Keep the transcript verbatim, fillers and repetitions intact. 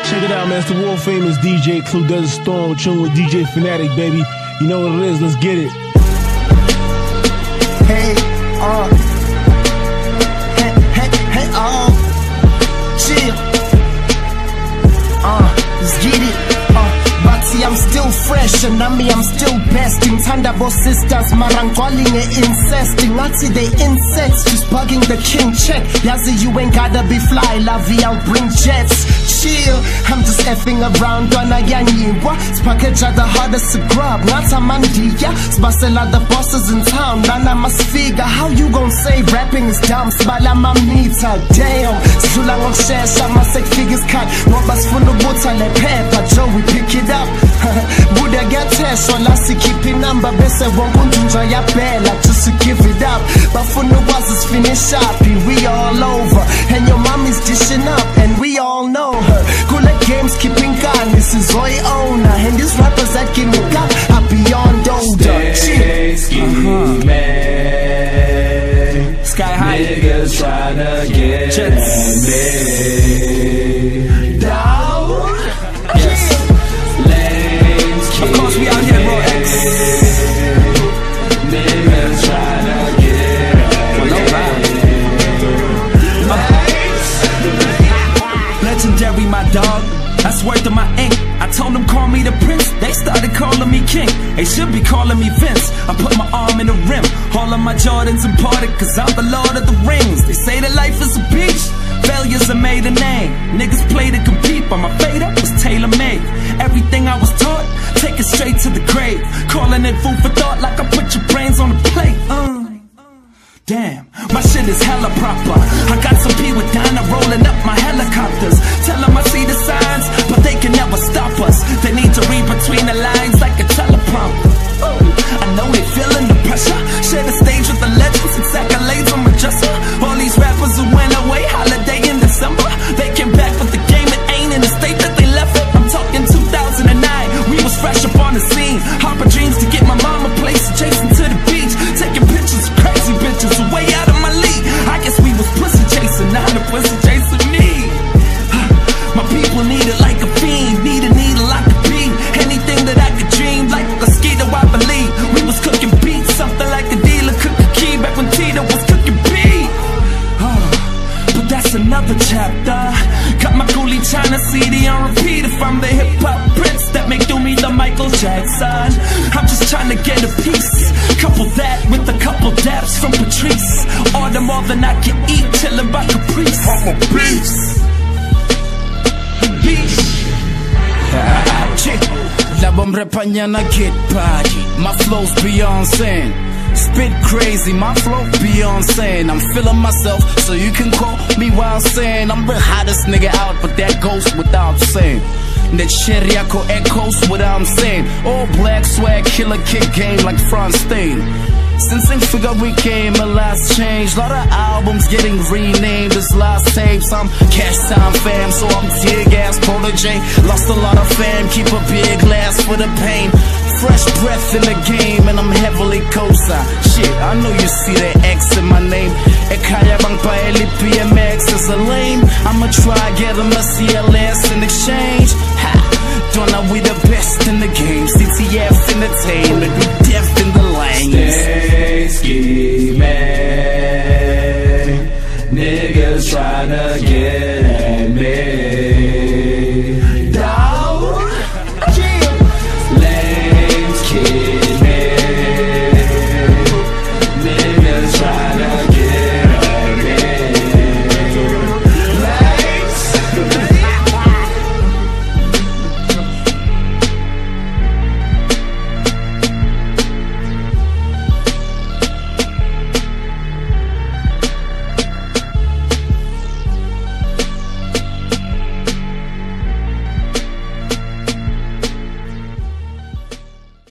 Check it out, man. It's the world famous D J Clue Desert Storm, chilling with D J Fanatic, baby. You know what it is. Let's get it. Hey, uh, hey, hey, hey, uh, chill, uh, let's get it, uh, but see, I'm still fresh, and I mean, I'm still besting. Thunderbolt sisters, marangwalling and incesting. Not see they insects, just bugging the king check. Yazi, you ain't gotta be fly, la vie, I'll bring jets. Chill, I'm just effing around on a yanyiwa. Spackage are the hardest to grab, not a mandia. Spasela the bosses in town, Nana must figure. How you gon' say rapping is dumb? Spala mamita, damn. Sulang on share, shama six figures cut. Nobas full of water, le pepper, Joe, we pick it up. Buddha get test, so lassi keeping number. Best I won't enjoy ya bella, just to give it up. But for no was is finish up, we all over. And your mommy's dishing up, and we all know her. Cooler games keeping gun, this is all owner. And these rappers that give me gun are beyond older. Stay scheming, man. Sky high niggas tryna get Jets. me down. Yes, lanes keep of course we out here, bro. niggas tryna get well, no legendary, my dog. That's worth of my ink. I told them call me the prince, they started calling me king. They should be calling me Vince. I put my arm in the rim, all of my Jordans imported, cause I'm the Lord of the Rings. They say that life is a beach, failures are made a name. Niggas play to compete, but my fate was tailor-made. Everything I was taught, take it straight to the grave. Calling it food for thought, like I put your brains on the plate. uh. Damn, my shit is hella proper. I got some P with Donna rolling up my helicopters. Tell them I see the signs, but they can never stop us. They need to read between the lines like a teleprompter. I know they feeling the pressure. Share the stage with the legends, it's accolades on my dresser. All these rappers who went away, holiday in December. They came back with the game, it ain't in the state that they left it. I'm talking two thousand nine, we was fresh up on the scene. Hopper dreams to get my mama place, chasing to the beach. Taking pictures of crazy bitches way out of my league. I guess we was pussy chasing, not a pussy chasing me. My people need it like a fiend, need a needle like a beam. Anything that I could dream, like a mosquito, I believe. We was cooking beats, something like a dealer cook a key back when Tito was cooking beat. Oh, but that's another chapter. Got my Coolie China C D on repeat. If I'm the hip hop prince, that make do me the Michael Jackson. I'm just trying to get a piece. Couple that with a couple dabs from Patrice. Order more than I can eat, chillin' by Caprice. I'm a beast. Beast. Labam repanyana get party. My flow's beyond sane. Spit crazy, my flow beyond sane. I'm feeling myself, so you can call me wild saying I'm the hottest nigga out, but that goes without saying. That Cheriaco echoes what I'm saying. All black swag, killer kick game like Franz Stain. Since I figure we came, a lot's changed. Lot of albums getting renamed as last tapes. I'm cash time fam, so I'm tear gas protege. Lost a lot of fam, keep a big glass for the pain. Fresh breath in the game, and I'm heavily co-signed. Shit, I know you see the X in my name. Ekaya bang pa L P M X is a lame. I'ma try get him a C L S in exchange. Ha! Don't know we the best in the game. C T F Entertainment, we deaf in the lane. Stay scheming, niggas tryna get